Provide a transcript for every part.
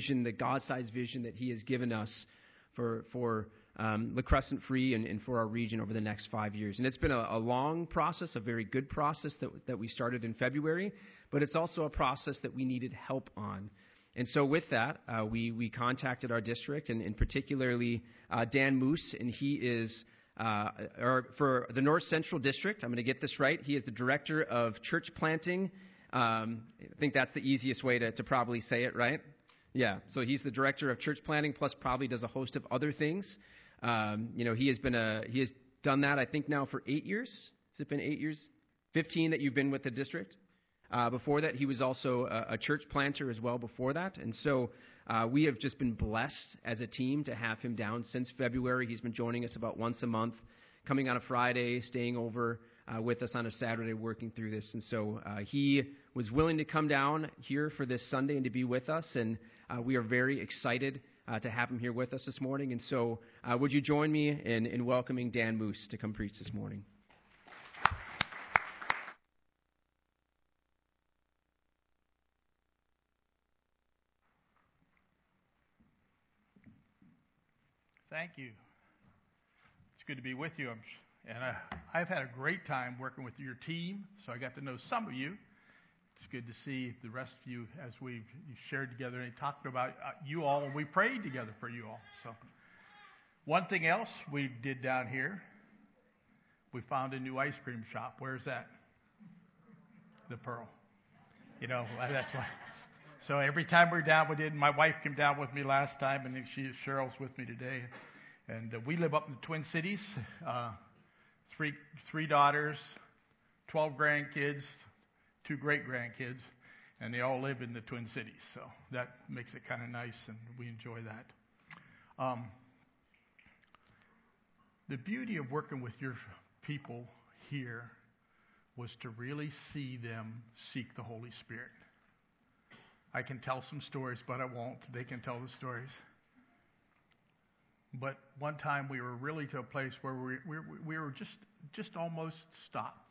the God-sized vision that he has given us for La Crescent Free and for our region over the next 5 years. And it's been a long process, a very good process that we started in February, but it's also a process that we needed help on. And so with that, we contacted our district, and particularly Dan Moose, and he is, for the North Central District, I'm going to get this right, he is the Director of Church Planting. I think that's the easiest way to probably say it, right? Yeah, so he's the Director of Church Planting, plus probably does a host of other things. He has done that, I think, now for 8 years. Has it been 8 years? 15 that you've been with the district? Before that, he was also a church planter as well before that. And so we have just been blessed as a team to have him down since February. He's been joining us about once a month, coming on a Friday, staying over with us on a Saturday, working through this. And so he was willing to come down here for this Sunday and to be with us. And we are very excited to have him here with us this morning. And so would you join me in welcoming Dan Moose to come preach this morning? Thank you. It's good to be with you. I've had a great time working with your team, so I got to know some of you. It's good to see the rest of you as we've shared together and talked about you all, and we prayed together for you all. So, one thing else we did down here, we found a new ice cream shop. Where's that? The Pearl. That's why. So every time we're down, we did. My wife came down with me last time, and Cheryl's with me today. And we live up in the Twin Cities. Three daughters, 12 grandkids, 2 great-grandkids, and they all live in the Twin Cities. So that makes it kind of nice, and we enjoy that. The beauty of working with your people here was to really see them seek the Holy Spirit. I can tell some stories, but I won't. They can tell the stories. But one time we were really to a place where we were just almost stopped.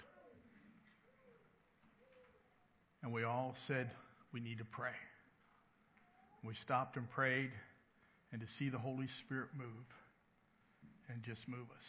And we all said, we need to pray. We stopped and prayed, and to see the Holy Spirit move and just move us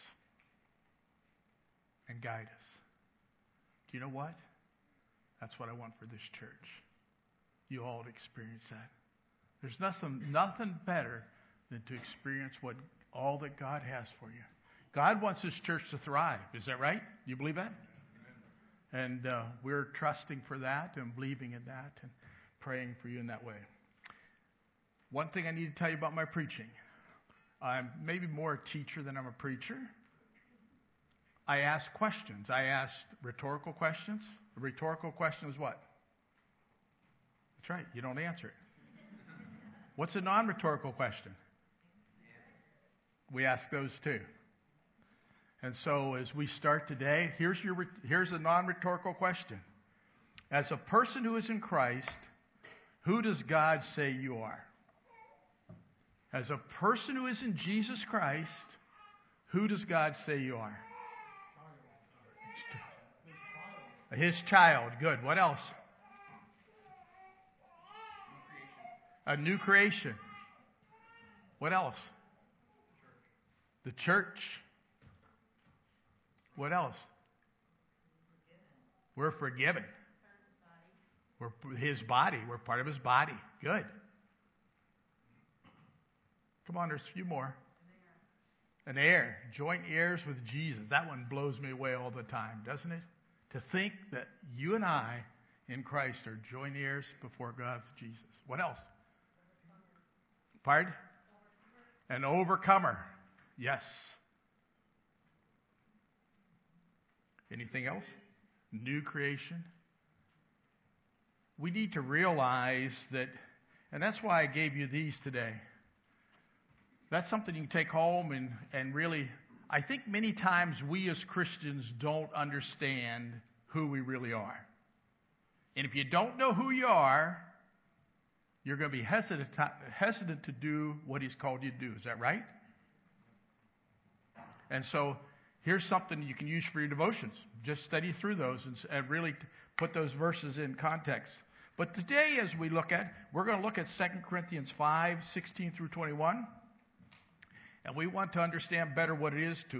and guide us. Do you know what? That's what I want for this church. You all to experience that. There's nothing better than to experience all that God has for you. God wants this church to thrive. Is that right? Do you believe that? And we're trusting for that and believing in that and praying for you in that way. One thing I need to tell you about my preaching. I'm maybe more a teacher than I'm a preacher. I ask questions. I ask rhetorical questions. A rhetorical question is what? That's right. You don't answer it. What's a non-rhetorical question? We ask those too. And so as we start today, here's a non-rhetorical question. As a person who is in Christ, who does God say you are? As a person who is in Jesus Christ, who does God say you are? His child. Good. What else? A new creation. What else? The church. What else? We're forgiven. We're his body. We're part of his body. Good. Come on, there's a few more. An heir. Joint heirs with Jesus. That one blows me away all the time, doesn't it? To think that you and I in Christ are joint heirs before God with Jesus. What else? Pardon? An overcomer. Yes. Anything else? New creation. We need to realize that, and that's why I gave you these today. That's something you can take home and really, I think many times we as Christians don't understand who we really are. And if you don't know who you are, you're going to be hesitant to do what he's called you to do. Is that right? And so here's something you can use for your devotions. Just study through those and really put those verses in context. But today, as we're going to look at 2 Corinthians 5, 16 through 21. And we want to understand better what it is to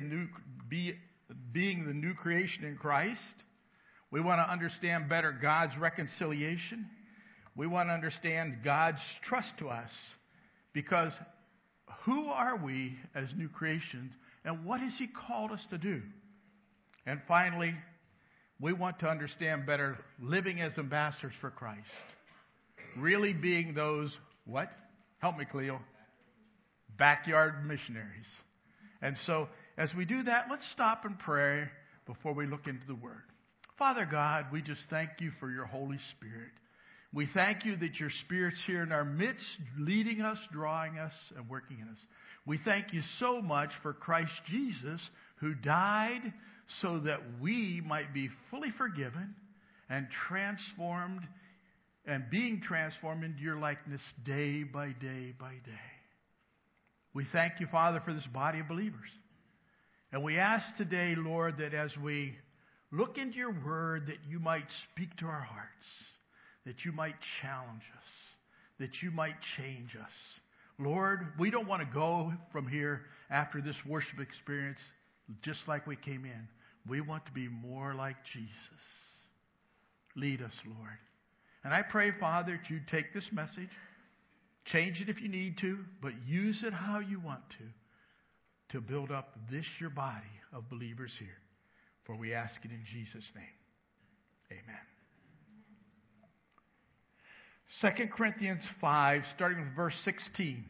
being the new creation in Christ. We want to understand better God's reconciliation. We want to understand God's trust to us. Because who are we as new creations, and what has He called us to do? And finally, we want to understand better living as ambassadors for Christ. Really being those, what? Help me, Cleo. Backyard missionaries. And so, as we do that, let's stop and pray before we look into the Word. Father God, we just thank You for Your Holy Spirit. We thank You that Your Spirit's here in our midst, leading us, drawing us, and working in us. We thank You so much for Christ Jesus, who died so that we might be fully forgiven and transformed, and being transformed into Your likeness day by day by day. We thank You, Father, for this body of believers. And we ask today, Lord, that as we look into Your Word, that You might speak to our hearts, that You might challenge us, that You might change us. Lord, we don't want to go from here after this worship experience just like we came in. We want to be more like Jesus. Lead us, Lord. And I pray, Father, that You take this message, change it if You need to, but use it how You want to build up this Your body of believers here. For we ask it in Jesus' name. Amen. 2 Corinthians 5, starting with verse 16.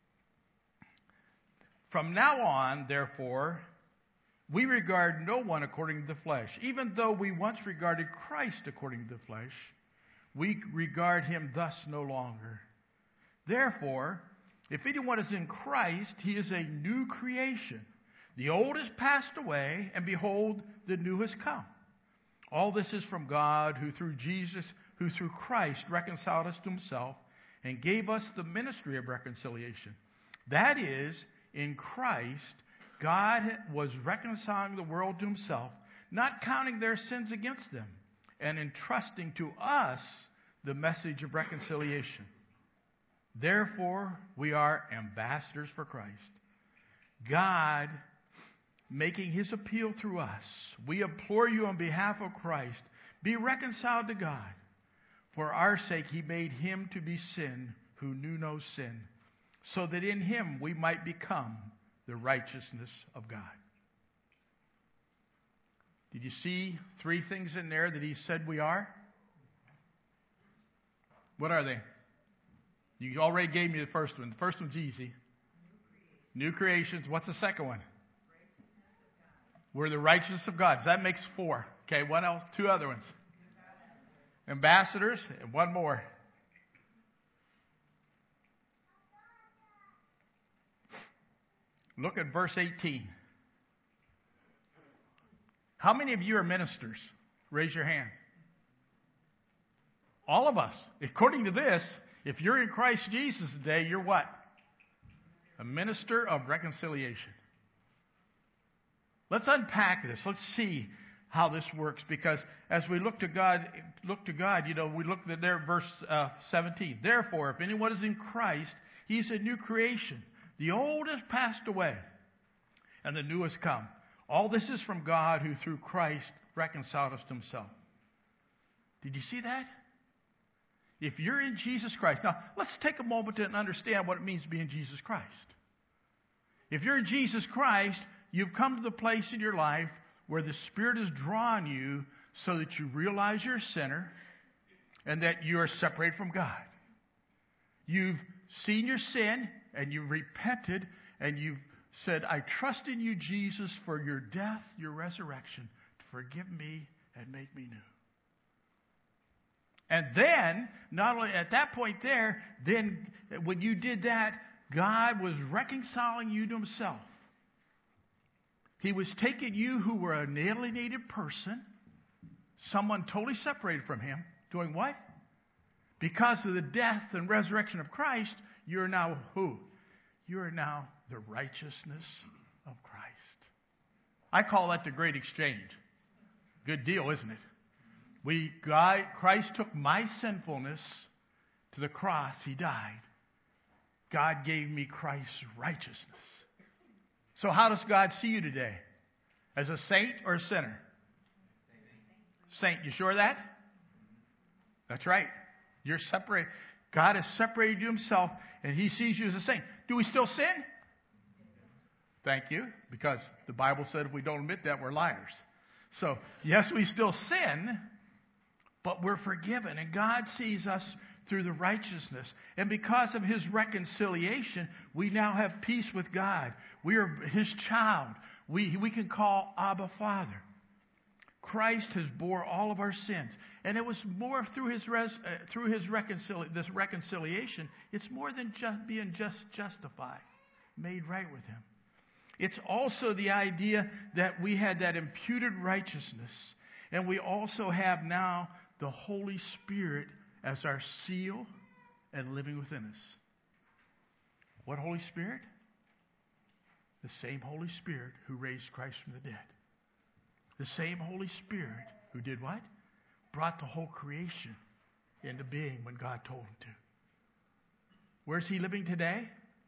From now on, therefore, we regard no one according to the flesh. Even though we once regarded Christ according to the flesh, we regard Him thus no longer. Therefore, if anyone is in Christ, he is a new creation. The old has passed away, and behold, the new has come. All this is from God, who through Christ reconciled us to Himself and gave us the ministry of reconciliation. That is, in Christ, God was reconciling the world to Himself, not counting their sins against them, and entrusting to us the message of reconciliation. Therefore, we are ambassadors for Christ. God making His appeal through us. We implore you on behalf of Christ, be reconciled to God. For our sake He made Him to be sin who knew no sin, so that in Him we might become the righteousness of God. Did you see 3 things in there that He said we are? What are they? You already gave me the first one. The first one's easy. New creations. What's the second one? We're the righteousness of God. So that makes 4. Okay, what else? 2 other ones. Ambassadors, and one more. Look at verse 18. How many of you are ministers? Raise your hand. All of us. According to this, if you're in Christ Jesus today, you're what? A minister of reconciliation. Let's unpack this. Let's see how this works, because as we look to God, we look at there, verse 17. Therefore, if anyone is in Christ, he's a new creation. The old has passed away, and the new has come. All this is from God, who through Christ reconciled us to Himself. Did you see that? If you're in Jesus Christ. Now, let's take a moment to understand what it means to be in Jesus Christ. If you're in Jesus Christ, you've come to the place in your life where the Spirit has drawn you so that you realize you're a sinner and that you are separated from God. You've seen your sin and you've repented and you've said, I trust in You, Jesus, for Your death, Your resurrection, to forgive me and make me new. And then, not only at that point there, then when you did that, God was reconciling you to Himself. He was taking you who were an alienated person, someone totally separated from Him, doing what? Because of the death and resurrection of Christ, you're now who? You are now the righteousness of Christ. I call that the great exchange. Good deal, isn't it? Christ took my sinfulness to the cross. He died. God gave me Christ's righteousness. So how does God see you today? As a saint or a sinner? Saint. You sure of that? That's right. You're separated. God has separated you himself, and he sees you as a saint. Do we still sin? Thank you, because the Bible said if we don't admit that, we're liars. So, yes, we still sin, but we're forgiven, and God sees us through the righteousness. And because of his reconciliation, we now have peace with God. We are his child. We can call Abba Father. Christ has bore all of our sins. And it was more through his reconciliation. It's more than just being justified, made right with him. It's also the idea that we had that imputed righteousness. And we also have now the Holy Spirit as our seal and living within us. What Holy Spirit? The same Holy Spirit who raised Christ from the dead. The same Holy Spirit who did what? Brought the whole creation into being when God told him to. Where's he living today?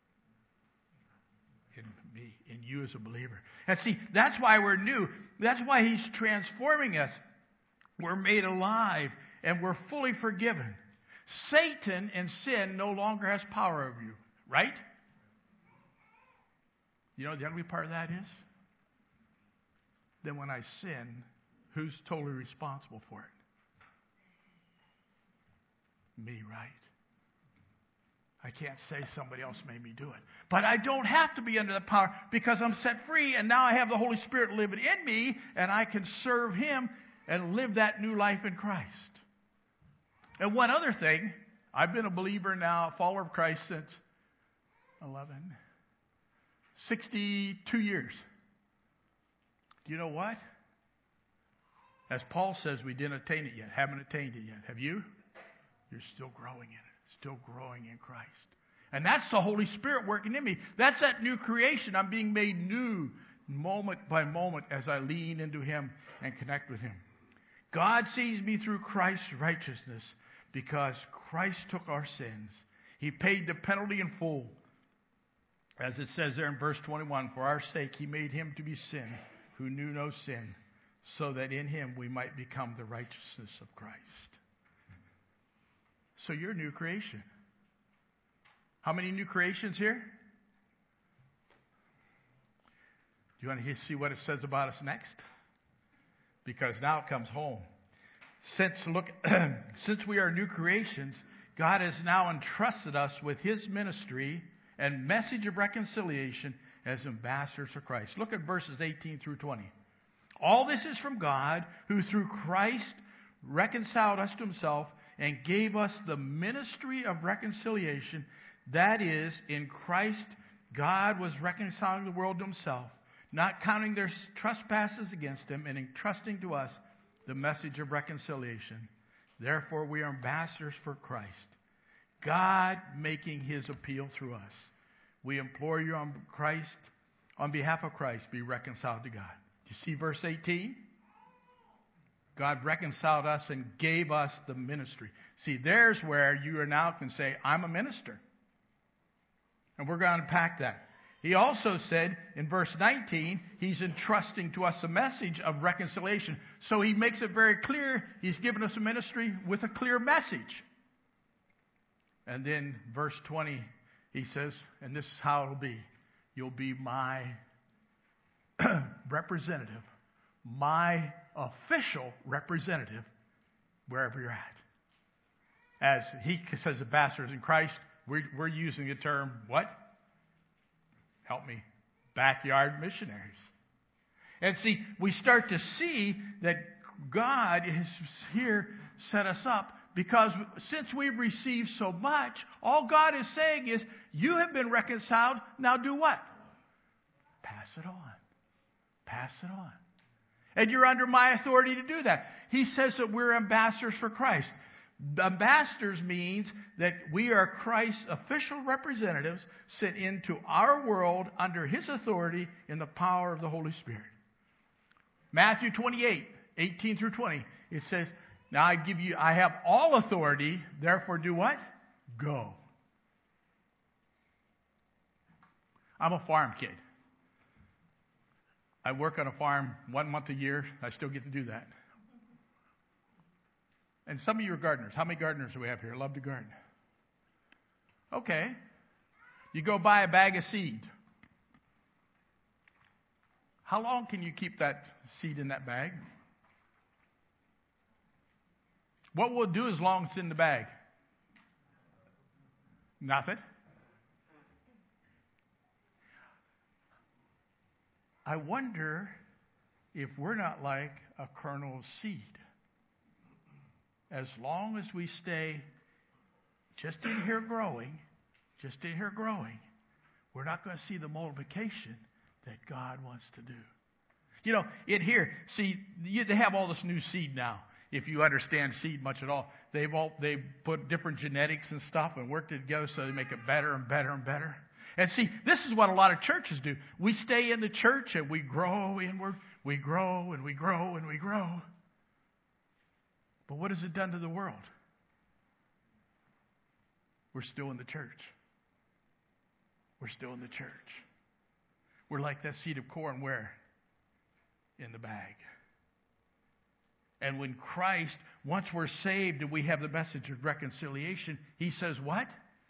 In me, in you as a believer. And see, that's why we're new. That's why he's transforming us. We're made alive and we're fully forgiven. Satan and sin no longer has power over you, right? You know what the ugly part of that is? Then when I sin, who's totally responsible for it? Me, right? I can't say somebody else made me do it. But I don't have to be under the power because I'm set free and now I have the Holy Spirit living in me and I can serve him and live that new life in Christ. And one other thing, I've been a believer now, a follower of Christ since 62 years. Do you know what? As Paul says, we didn't attain it yet. Haven't attained it yet. Have you? You're still growing in it. Still growing in Christ. And that's the Holy Spirit working in me. That's that new creation. I'm being made new moment by moment as I lean into him and connect with him. God sees me through Christ's righteousness because Christ took our sins. He paid the penalty in full. As it says there in verse 21, for our sake he made him to be sin who knew no sin, so that in him we might become the righteousness of Christ. So you're a new creation. How many new creations here? Do you want to see what it says about us next? Because now it comes home. Since we are new creations, God has now entrusted us with his ministry and message of reconciliation as ambassadors for Christ. Look at verses 18 through 20. All this is from God, who through Christ reconciled us to himself and gave us the ministry of reconciliation. That is, in Christ, God was reconciling the world to himself, not counting their trespasses against him, and entrusting to us the message of reconciliation. Therefore, we are ambassadors for Christ, God making his appeal through us. We implore you on behalf of Christ, be reconciled to God. Do you see verse 18? God reconciled us and gave us the ministry. See, there's where you are now can say, I'm a minister. And we're going to unpack that. He also said in verse 19, he's entrusting to us a message of reconciliation. So he makes it very clear he's given us a ministry with a clear message. And then verse 20, he says, and this is how it'll be. You'll be my representative, my official representative, wherever you're at. As he says, ambassadors in Christ, we're using the term, what? Help me. Backyard missionaries. And see, we start to see that God is here set us up because since we've received so much, all God is saying is, you have been reconciled, now do what? Pass it on. Pass it on. And you're under my authority to do that. He says that we're ambassadors for Christ. Ambassadors means that we are Christ's official representatives sent into our world under his authority in the power of the Holy Spirit. Matthew 28, 18 through 20, it says, Now I have all authority, therefore do what? Go. I'm a farm kid. I work on a farm 1 month a year. I still get to do that. And some of you are gardeners. How many gardeners do we have here? Love to garden. Okay. You go buy a bag of seed. How long can you keep that seed in that bag? What will it do as long as it's in the bag? Nothing. I wonder if we're not like a kernel of seed. As long as we stay just in here growing, we're not going to see the multiplication that God wants to do. You know, in here, see, they have all this new seed now. If you understand seed much at all, they put different genetics and stuff and work together so they make it better and better and better. And see, this is what a lot of churches do. We stay in the church and we grow inward. We grow and we grow and we grow. But what has it done to the world? We're still in the church. We're still in the church. We're like that seed of corn where? In the bag. And when Christ, once we're saved and we have the message of reconciliation, He says what?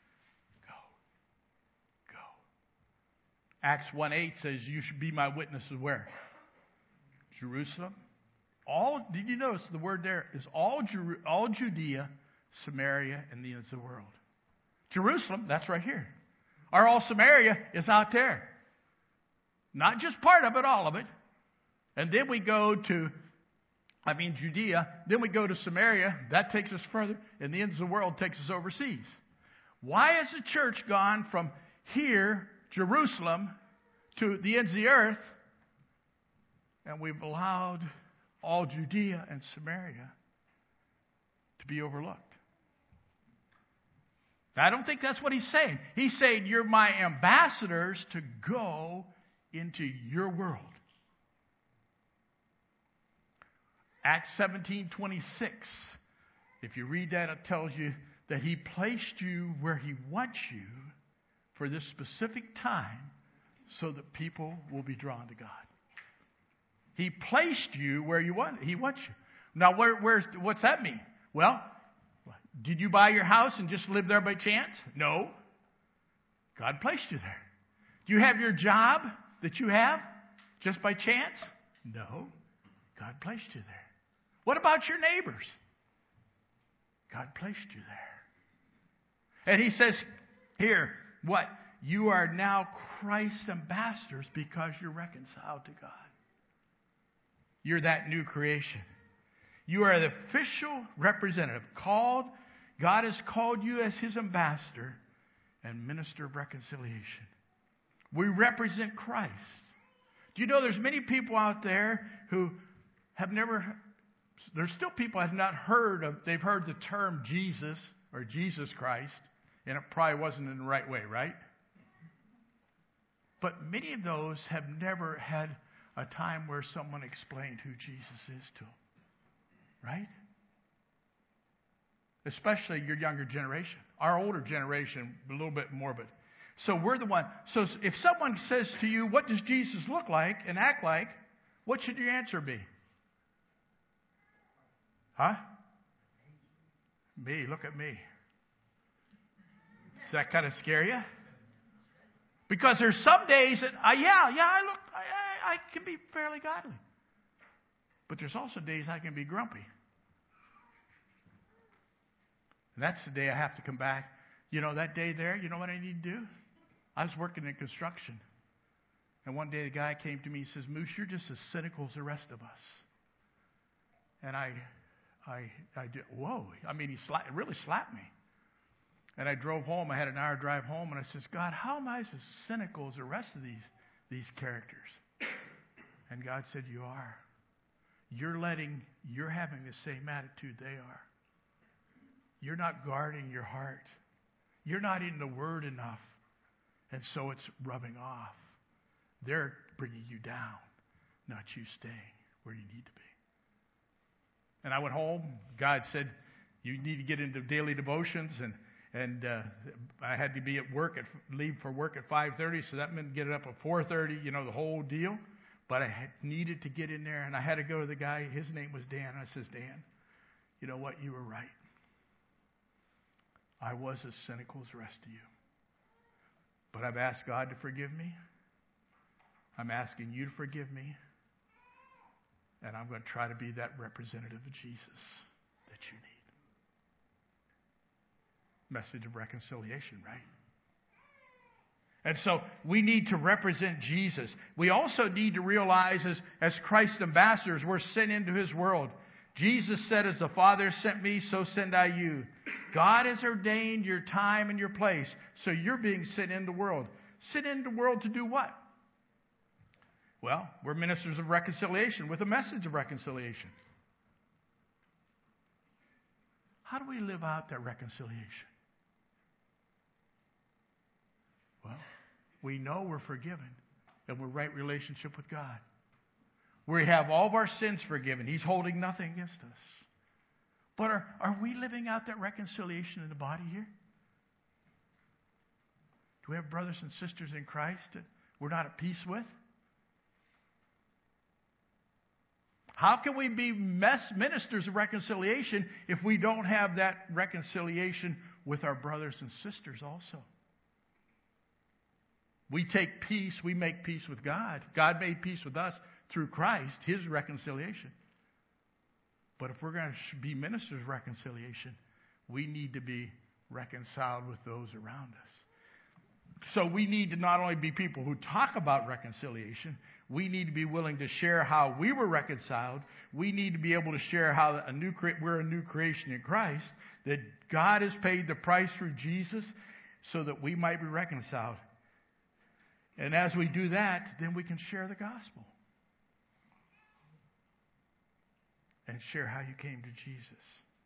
Go. Acts 1:8 says, you should be my witnesses where? Jerusalem. Did you notice the word there is all Judea, Samaria, and the ends of the world. Jerusalem, that's right here. Or all Samaria is out there. Not just part of it, all of it. And then we go to Judea. Then we go to Samaria. That takes us further. And the ends of the world takes us overseas. Why has the church gone from here, Jerusalem, to the ends of the earth, and we've allowed all Judea and Samaria to be overlooked? Now, I don't think that's what He's saying. He's saying, you're my ambassadors to go into your world. Acts 17:26. If you read that, it tells you that He placed you where He wants you for this specific time so that people will be drawn to God. He placed you where He wants you. Now, what's that mean? Well, did you buy your house and just live there by chance? No. God placed you there. Do you have your job that you have just by chance? No. God placed you there. What about your neighbors? God placed you there. And He says here, what? You are now Christ's ambassadors because you're reconciled to God. You're that new creation. You are the official representative called. God has called you as His ambassador and minister of reconciliation. We represent Christ. Do you know there's many people out there who have never, there's still people who have not heard of, they've heard the term Jesus or Jesus Christ, and it probably wasn't in the right way, right? But many of those have never had a time where someone explained who Jesus is to them, right? Especially your younger generation. Our older generation, a little bit more, but so we're the one. So if someone says to you, what does Jesus look like and act like? What should your answer be? Huh? Me, look at me. Does that kind of scare you? Because there's some days that, I can be fairly godly. But there's also days I can be grumpy. And that's the day I have to come back. You know, that day there, you know what I need to do? I was working in construction. And one day the guy came to me and says, Moose, you're just as cynical as the rest of us. And I did, whoa. I mean, he really slapped me. And I drove home. I had an hour drive home. And I says, God, how am I as cynical as the rest of these characters? And God said, you are. You're having the same attitude they are. You're not guarding your heart. You're not in the Word enough. And so it's rubbing off. They're bringing you down, not you staying where you need to be. And I went home. God said, you need to get into daily devotions. And I had to be at work, leave for work at 5:30. So that meant getting up at 4:30, the whole deal. But I needed to get in there. And I had to go to the guy. His name was Dan. I says, Dan, you know what? You were right. I was as cynical as the rest of you. But I've asked God to forgive me. I'm asking you to forgive me. And I'm going to try to be that representative of Jesus that you need. Message of reconciliation, right? And so we need to represent Jesus. We also need to realize as Christ's ambassadors, we're sent into His world. Jesus said, as the Father sent me, so send I you. God has ordained your time and your place. So you're being sent into the world. Sent into the world to do what? Well, we're ministers of reconciliation with a message of reconciliation. How do we live out that reconciliation? Well, we know we're forgiven and we're right relationship with God. We have all of our sins forgiven. He's holding nothing against us. But are we living out that reconciliation in the body here? Do we have brothers and sisters in Christ that we're not at peace with? How can we be ministers of reconciliation if we don't have that reconciliation with our brothers and sisters also? We take peace, we make peace with God. God made peace with us through Christ, His reconciliation. But if we're going to be ministers of reconciliation, we need to be reconciled with those around us. So we need to not only be people who talk about reconciliation, we need to be willing to share how we were reconciled. We need to be able to share how we're a new creation in Christ, that God has paid the price through Jesus so that we might be reconciled. And as we do that, then we can share the gospel and share how you came to Jesus.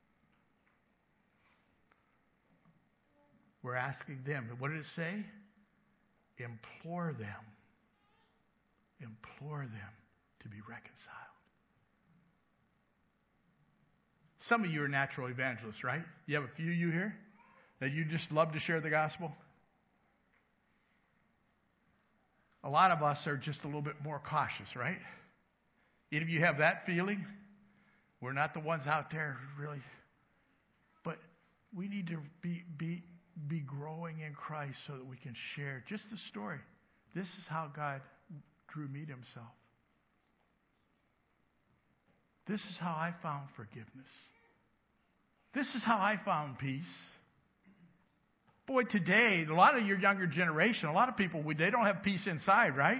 We're asking them. What did it say? Implore them. Implore them to be reconciled. Some of you are natural evangelists, right? You have a few of you here that you just love to share the gospel. A lot of us are just a little bit more cautious, right? Any of you have that feeling? We're not the ones out there really. But we need to be growing in Christ so that we can share just the story. This is how God drew me to Himself. This is how I found forgiveness. This is how I found peace. Boy, today, a lot of your younger generation, a lot of people, they don't have peace inside, right?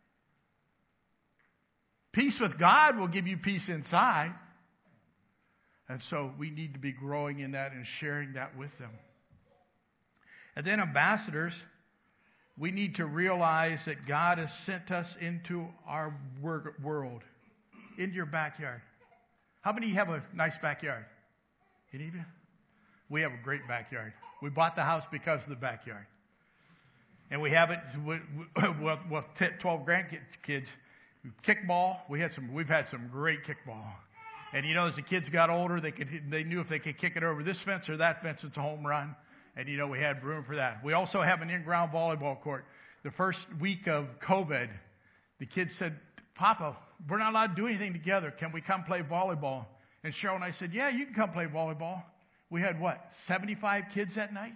Peace with God will give you peace inside. And so we need to be growing in that and sharing that with them. And then ambassadors, we need to realize that God has sent us into our world, into your backyard. How many of you have a nice backyard? Any of you? We have a great backyard. We bought the house because of the backyard. And we have it with 12 grandkids. Kickball, we've had some great kickball. And as the kids got older, they knew if they could kick it over this fence or that fence, it's a home run. And we had room for that. We also have an in-ground volleyball court. The first week of COVID, the kids said, Papa, we're not allowed to do anything together. Can we come play volleyball? And Cheryl and I said, yeah, you can come play volleyball. We had 75 kids that night?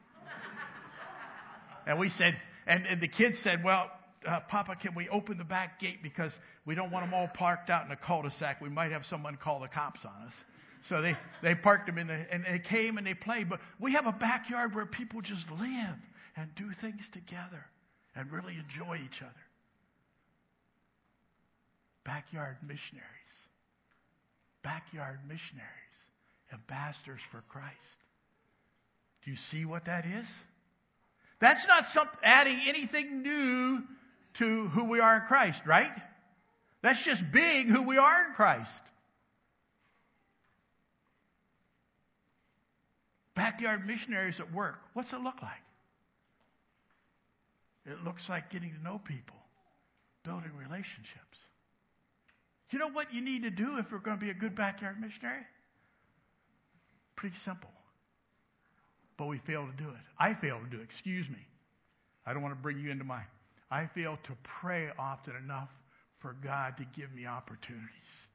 And we said, and the kids said, well, Papa, can we open the back gate because we don't want them all parked out in a cul-de-sac. We might have someone call the cops on us. So they parked them and they came and they played. But we have a backyard where people just live and do things together and really enjoy each other. Backyard missionaries. Backyard missionaries. Ambassadors for Christ. Do you see what that is? That's not adding anything new to who we are in Christ, right? That's just being who we are in Christ. Backyard missionaries at work. What's it look like? It looks like getting to know people, building relationships. You know what you need to do if we're going to be a good backyard missionary? Pretty simple. But we fail to do it. I fail to do it. Excuse me. I don't want to bring you into mine. I fail to pray often enough for God to give me opportunities.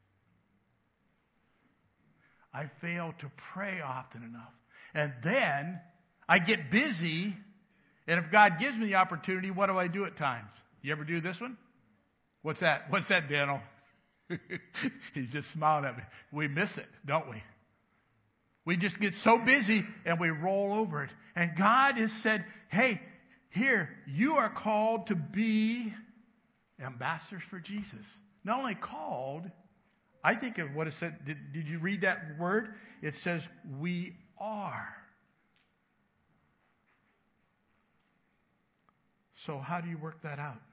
I fail to pray often enough. And then I get busy, and if God gives me the opportunity, what do I do at times? You ever do this one? What's that? What's that, Daniel? He's just smiling at me. We miss it, don't we? We just get so busy and we roll over it. And God has said, hey, here, you are called to be ambassadors for Jesus. Not only called, I think of what it said. Did you read that word? It says, we are. So how do you work that out?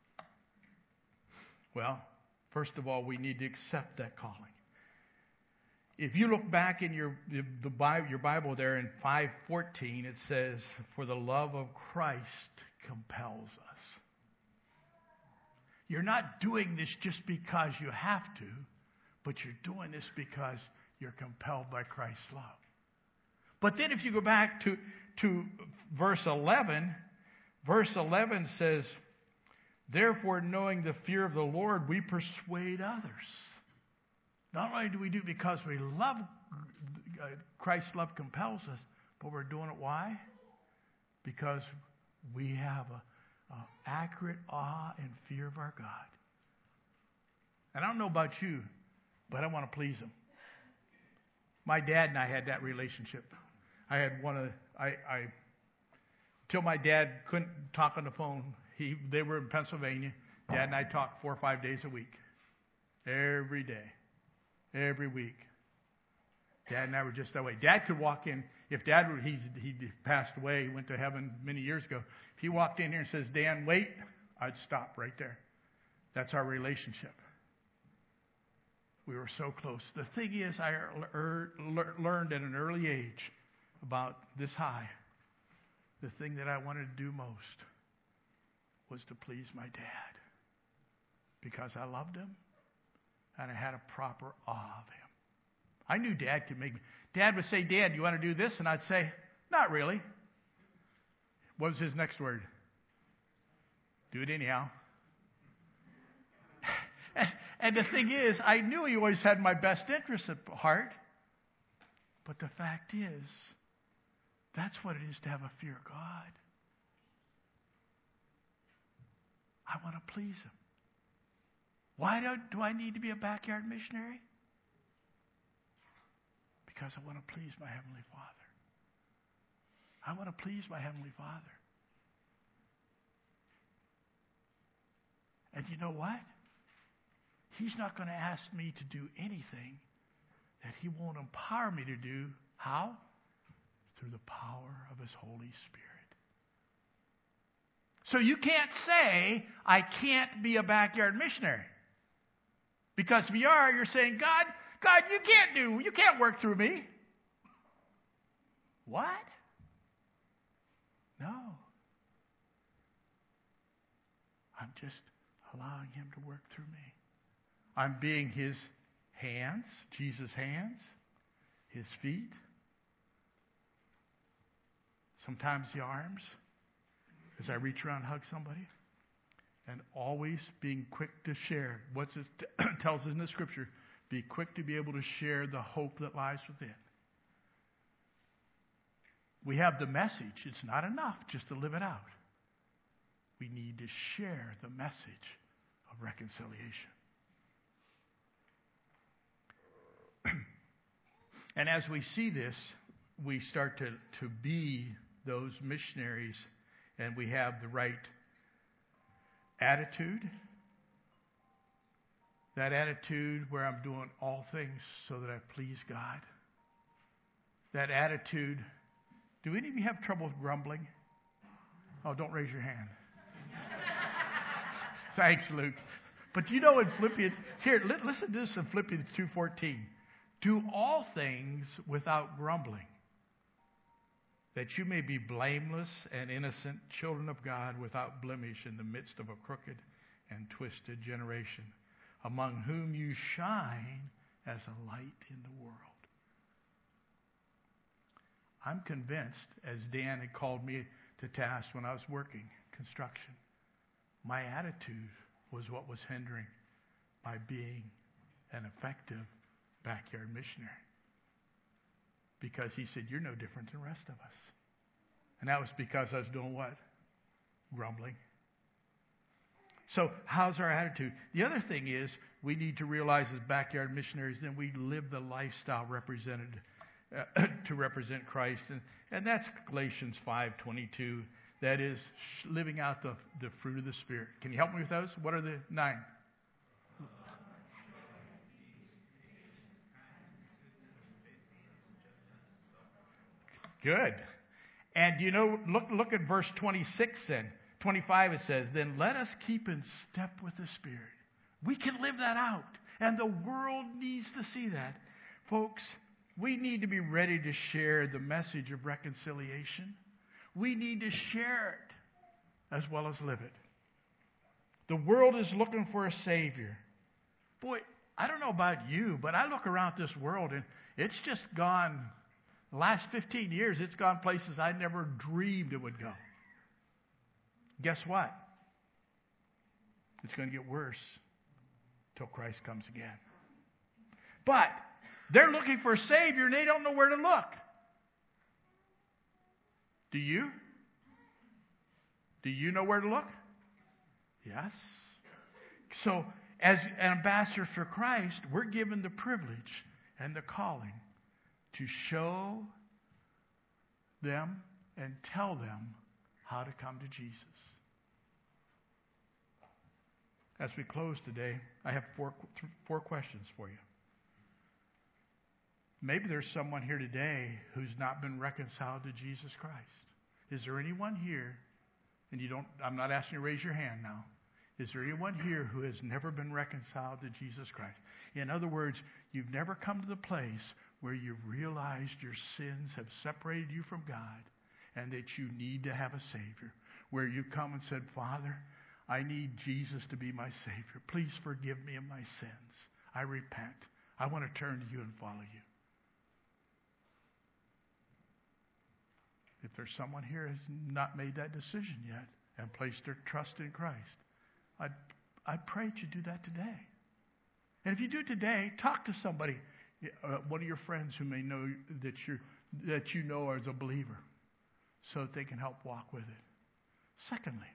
Well, first of all, we need to accept that calling. If you look back in your Bible there in 5:14, it says, for the love of Christ compels us. You're not doing this just because you have to, but you're doing this because you're compelled by Christ's love. But then if you go back to verse 11, verse 11 says, therefore, knowing the fear of the Lord, we persuade others. Not only do we do it because we love, Christ's love compels us, but we're doing it why? Because we have an accurate awe and fear of our God. And I don't know about you, but I want to please Him. My dad and I had that relationship. I had till my dad couldn't talk on the phone. They were in Pennsylvania. Dad and I talked 4 or 5 days a week. Every day. Every week. Dad and I were just that way. Dad could walk in. If Dad were, he passed away. He went to heaven many years ago. If he walked in here and says, Dan, wait, I'd stop right there. That's our relationship. We were so close. The thing is, I learned at an early age about this high. The thing that I wanted to do most was to please my dad. Because I loved him. And I had a proper awe of him. I knew Dad could make me. Dad would say, Dad, you want to do this? And I'd say, not really. What was his next word? Do it anyhow. And the thing is, I knew he always had my best interests at heart. But the fact is, that's what it is to have a fear of God. I want to please Him. Why do I need to be a backyard missionary? Because I want to please my Heavenly Father. I want to please my Heavenly Father. And you know what? He's not going to ask me to do anything that He won't empower me to do. How? Through the power of His Holy Spirit. So you can't say, I can't be a backyard missionary. Because if you are, you're saying, God, you can't work through me. What? No. I'm just allowing Him to work through me. I'm being His hands, Jesus' hands, His feet, sometimes the arms, as I reach around and hug somebody. And always being quick to share. What it tells us in the Scripture, be quick to be able to share the hope that lies within. We have the message. It's not enough just to live it out. We need to share the message of reconciliation. And as we see this, we start to be those missionaries, and we have the right attitude. That attitude where I'm doing all things so that I please God. That attitude. Do any of you have trouble with grumbling? Oh, don't raise your hand. Thanks, Luke. But you know in Philippians, here, listen to this in Philippians 2:14. Do all things without grumbling, that you may be blameless and innocent children of God without blemish in the midst of a crooked and twisted generation, among whom you shine as a light in the world. I'm convinced, as Dan had called me to task when I was working construction, my attitude was what was hindering my being an effective backyard missionary. Because he said, you're no different than the rest of us. And that was because I was doing what? Grumbling. So how's our attitude? The other thing is we need to realize as backyard missionaries then we live the lifestyle represented to represent Christ. And that's Galatians 5:22. That is living out the fruit of the Spirit. Can you help me with those? What are the 9? Good. And you know, look at verse 26 then. 25 it says, then let us keep in step with the Spirit. We can live that out. And the world needs to see that. Folks, we need to be ready to share the message of reconciliation. We need to share it as well as live it. The world is looking for a Savior. Boy, I don't know about you, but I look around this world and it's just gone. The last 15 years, it's gone places I never dreamed it would go. Guess what? It's going to get worse till Christ comes again. But they're looking for a Savior and they don't know where to look. Do you? Do you know where to look? Yes. So, as ambassadors for Christ, we're given the privilege and the calling to show them and tell them how to come to Jesus. As we close today, I have four questions for you. Maybe there's someone here today who's not been reconciled to Jesus Christ. Is there anyone here, and I'm not asking you to raise your hand now. Is there anyone here who has never been reconciled to Jesus Christ? In other words, you've never come to the place where you've realized your sins have separated you from God and that you need to have a Savior. Where you've come and said, Father, I need Jesus to be my Savior. Please forgive me of my sins. I repent. I want to turn to you and follow you. If there's someone here who has not made that decision yet and placed their trust in Christ, I'd pray that you do that today. And if you do it today, talk to somebody, one of your friends who may know that you know as a believer, so that they can help walk with it. Secondly,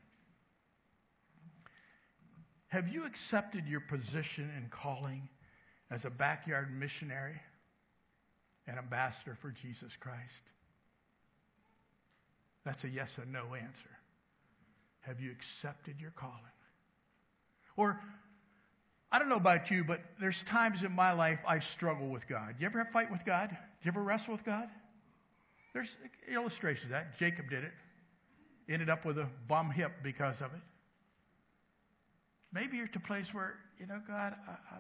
have you accepted your position and calling as a backyard missionary and ambassador for Jesus Christ? That's a yes or no answer. Have you accepted your calling? Or, I don't know about you, but there's times in my life I struggle with God. You ever have a fight with God? Do you ever wrestle with God? There's illustrations of that. Jacob did it. Ended up with a bum hip because of it. Maybe you're at a place where, God,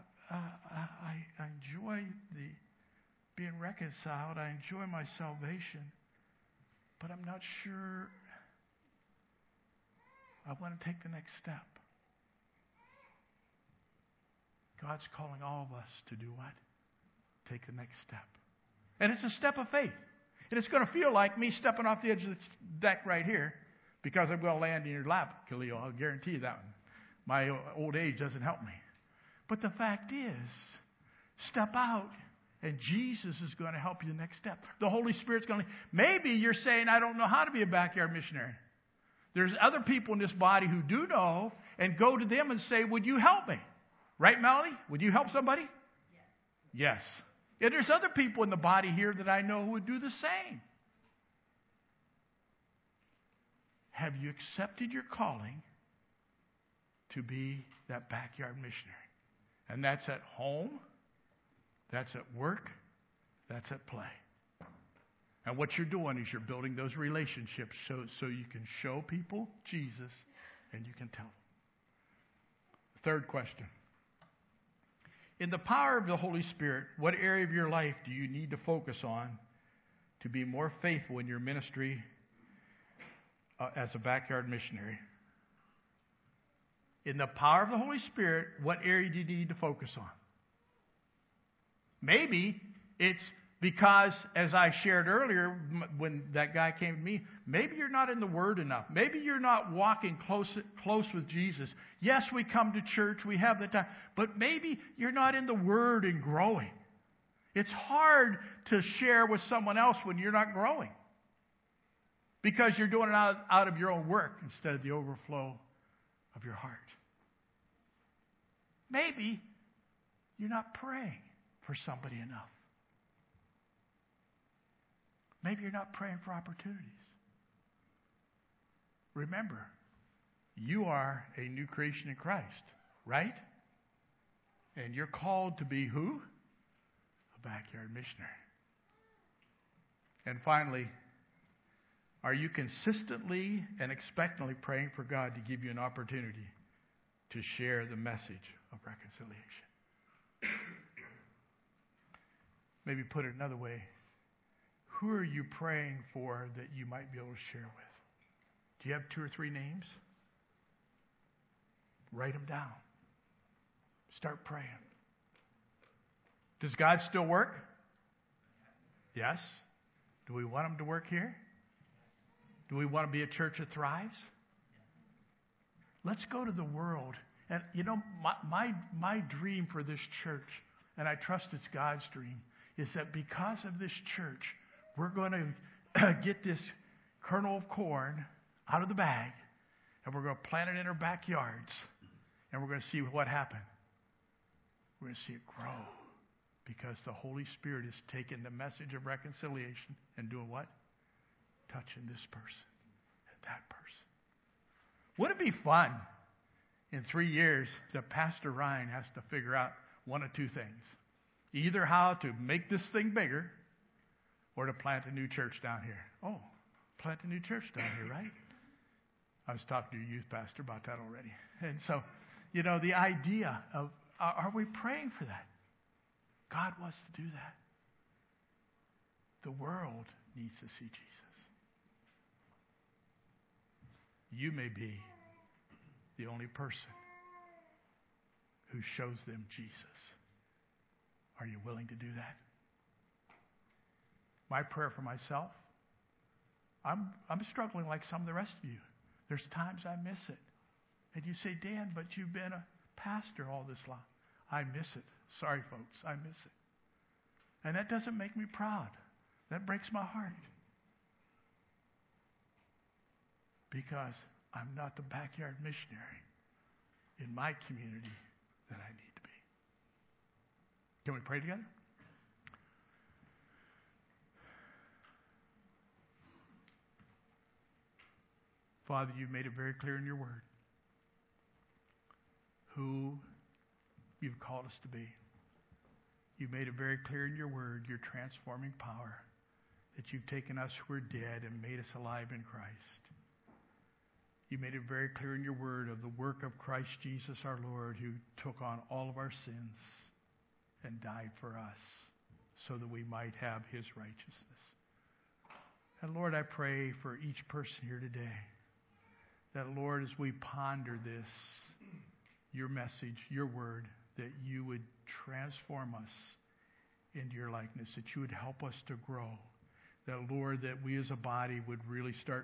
I enjoy being reconciled. I enjoy my salvation. But I'm not sure I want to take the next step. God's calling all of us to do what? Take the next step. And it's a step of faith. And it's going to feel like me stepping off the edge of the deck right here because I'm going to land in your lap, Khalil. I'll guarantee you that one. My old age doesn't help me. But the fact is, step out and Jesus is going to help you the next step. The Holy Spirit's going to... Maybe you're saying, I don't know how to be a backyard missionary. There's other people in this body who do know, and go to them and say, would you help me? Right, Melanie? Would you help somebody? Yes. And there's other people in the body here that I know who would do the same. Have you accepted your calling to be that backyard missionary? And that's at home, that's at work, that's at play. And what you're doing is you're building those relationships so you can show people Jesus and you can tell them. Third question. In the power of the Holy Spirit, what area of your life do you need to focus on to be more faithful in your ministry as a backyard missionary? in the power of the Holy Spirit, what area do you need to focus on? Maybe it's because, as I shared earlier, when that guy came to me, maybe you're not in the Word enough. Maybe you're not walking close with Jesus. Yes, we come to church, we have the time, but maybe you're not in the Word and growing. It's hard to share with someone else when you're not growing, because you're doing it out of your own work instead of the overflow of your heart. Maybe you're not praying for somebody enough. Maybe you're not praying for opportunities. Remember, you are a new creation in Christ, right? And you're called to be who? A backyard missionary. And finally, are you consistently and expectantly praying for God to give you an opportunity to share the message of reconciliation? Maybe put it another way. Who are you praying for that you might be able to share with? Do you have 2 or 3 names? Write them down. Start praying. Does God still work? Yes. Do we want Him to work here? Do we want to be a church that thrives? Let's go to the world. And you know, my dream for this church, and I trust it's God's dream, is that because of this church, we're going to get this kernel of corn out of the bag, and we're going to plant it in our backyards, and we're going to see what happens. We're going to see it grow, because the Holy Spirit is taking the message of reconciliation and doing what? Touching this person and that person. Wouldn't it be fun in 3 years that Pastor Ryan has to figure out one of 2 things? Either how to make this thing bigger, or to plant a new church down here. Oh, plant a new church down here, right? I was talking to your youth pastor about that already. And so, you know, the idea of, are we praying for that? God wants to do that. The world needs to see Jesus. You may be the only person who shows them Jesus. Are you willing to do that? My prayer for myself, I'm struggling like some of the rest of you. There's times I miss it. And you say, Dan, but you've been a pastor all this long. I miss it. Sorry, folks, I miss it. And that doesn't make me proud. That breaks my heart. Because I'm not the backyard missionary in my community that I need to be. Can we pray together? Father, you've made it very clear in your word who you've called us to be. You've made it very clear in your word, your transforming power, that you've taken us who are dead and made us alive in Christ. You made it very clear in your word of the work of Christ Jesus our Lord, who took on all of our sins and died for us so that we might have his righteousness. And Lord, I pray for each person here today that, Lord, as we ponder this, your message, your word, that you would transform us into your likeness, that you would help us to grow, that, Lord, that we as a body would really start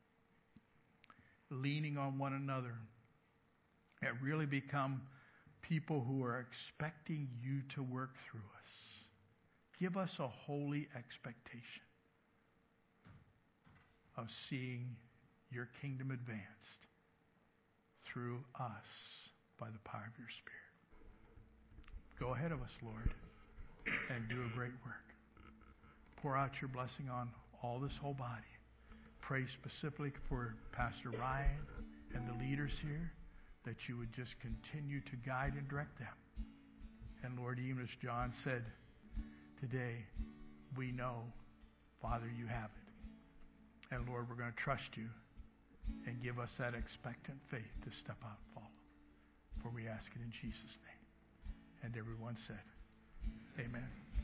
leaning on one another and really become people who are expecting you to work through us. Give us a holy expectation of seeing your kingdom advanced through us by the power of your Spirit. Go ahead of us, Lord, and do a great work. Pour out your blessing on all this whole body. Pray specifically for Pastor Ryan and the leaders here, that you would just continue to guide and direct them. And Lord, even as John said today, we know, Father, you have it. And Lord, we're going to trust you and give us that expectant faith to step out and follow. For we ask it in Jesus' name. And everyone said, amen.